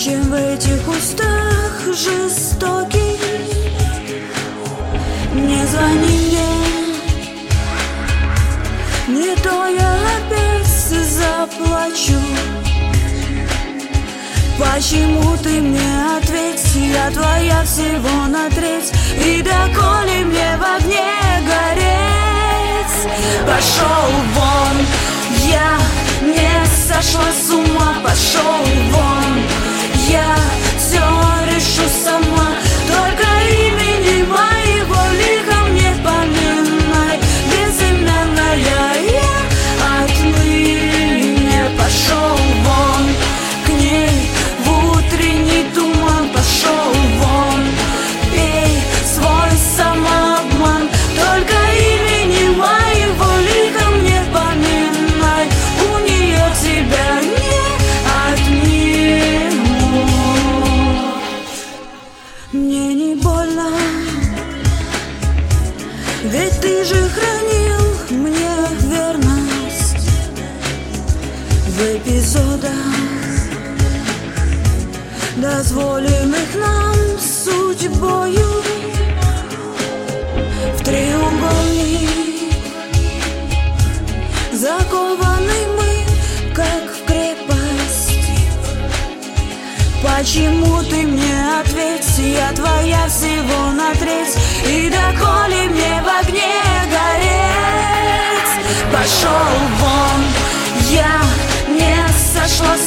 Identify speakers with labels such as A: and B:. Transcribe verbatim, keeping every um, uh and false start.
A: чем в этих устах жестоких. Не звони мне, не то я опять заплачу. Почему ты мне ответь? Я твоя всего на треть. И доколе мне в огне гореть? Пошел вон, я не сошла с ума. Пошел вон, я все решу сама. Только имени моего лиха мне поминай. Безымянная я отныне. Пошел вон к ней в утренний туман. Пошел вон, пей свой самообман. Только имени моего лиха мне поминай. У нее тебя не отниму. Мне не больно, ведь ты же хранил мне верность в эпизодах, дозволенных нам судьбою. В треугольник закованы мы, как в крепость. Почему ты мне ответь? Я твоя всего на треть. И доколе мне в огне гореть? Пошел вон, я не сошла